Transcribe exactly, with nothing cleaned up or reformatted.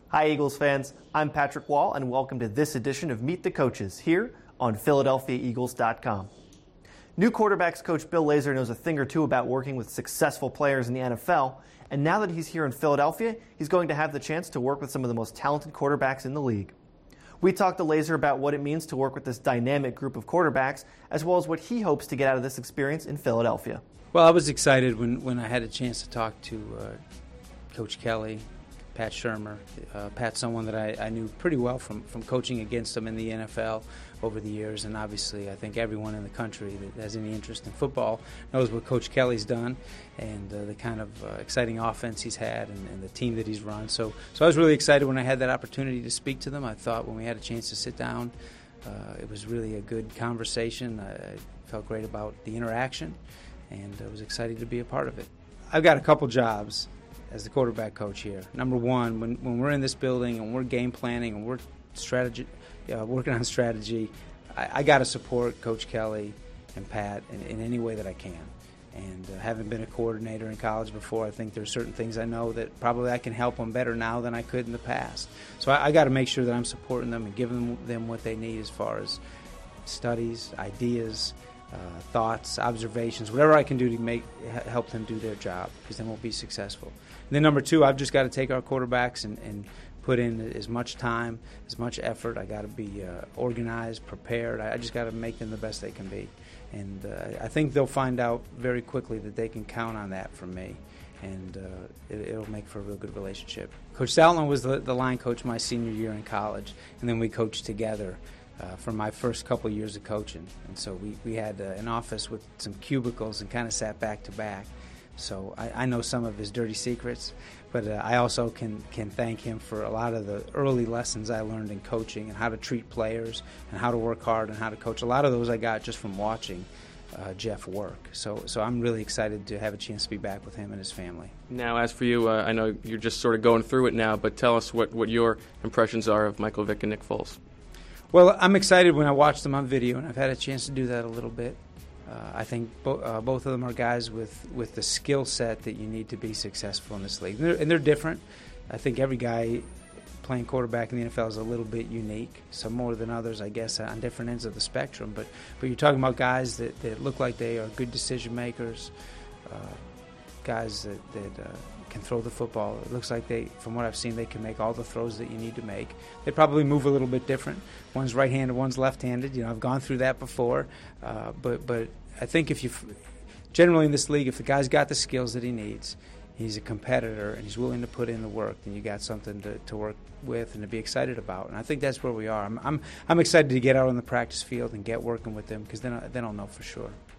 Hi, Eagles fans. I'm Patrick Wall, and welcome to this edition of Meet the Coaches here on Philadelphia Eagles dot com. New quarterbacks coach Bill Lazor knows a thing or two about working with successful players in the N F L, and now that he's here in Philadelphia, he's going to have the chance to work with some of the most talented quarterbacks in the league. We talked to Lazor about what it means to work with this dynamic group of quarterbacks, as well as what he hopes to get out of this experience in Philadelphia. Well, I was excited when, when I had a chance to talk to uh, Coach Kelly, Pat Shurmur. Uh, Pat's someone that I, I knew pretty well from, from coaching against him in the N F L over the years, and obviously I think everyone in the country that has any interest in football knows what Coach Kelly's done and uh, the kind of uh, exciting offense he's had and, and the team that he's run. So, so I was really excited when I had that opportunity to speak to them. I thought when we had a chance to sit down, uh, it was really a good conversation. I, I felt great about the interaction, and I was excited to be a part of it. I've got a couple jobs as the quarterback coach here. Number one, when, when we're in this building and we're game planning and we're strategy, uh, working on strategy, I, I got to support Coach Kelly and Pat in, in any way that I can. And uh, having been a coordinator in college before, I think there's certain things I know that probably I can help them better now than I could in the past. So I, I got to make sure that I'm supporting them and giving them what they need as far as studies, ideas, Uh, thoughts, observations, whatever I can do to make help them do their job, because then we'll be successful. And then number two, I've just got to take our quarterbacks and, and put in as much time, as much effort. I got to be uh, organized, prepared. I, I just got to make them the best they can be. And uh, I think they'll find out very quickly that they can count on that from me, and uh, it, it'll make for a real good relationship. Coach Saltman was the, the line coach my senior year in college, and then we coached together Uh, for my first couple of years of coaching. And so we, we had uh, an office with some cubicles and kind of sat back to back. So I, I know some of his dirty secrets, but uh, I also can, can thank him for a lot of the early lessons I learned in coaching and how to treat players and how to work hard and how to coach. A lot of those I got just from watching uh, Jeff work. So, so I'm really excited to have a chance to be back with him and his family. Now, as for you, uh, I know you're just sort of going through it now, but tell us what, what your impressions are of Michael Vick and Nick Foles. Well, I'm excited when I watch them on video, and I've had a chance to do that a little bit. Uh, I think bo- uh, both of them are guys with, with the skill set that you need to be successful in this league. And they're, and they're different. I think every guy playing quarterback in the N F L is a little bit unique, some more than others, I guess, on different ends of the spectrum. But, but you're talking about guys that, that look like they are good decision makers, uh, guys that, that uh, can throw the football. It looks like they, from what I've seen, they can make all the throws that you need to make. They probably move a little bit different. One's right-handed, one's left-handed. You know, I've gone through that before. Uh, but but I think if you, generally in this league, if the guy's got the skills that he needs, he's a competitor and he's willing to put in the work, then you got something to, to work with and to be excited about. And I think that's where we are. I'm I'm I'm excited to get out on the practice field and get working with them, because then I, then I'll know for sure.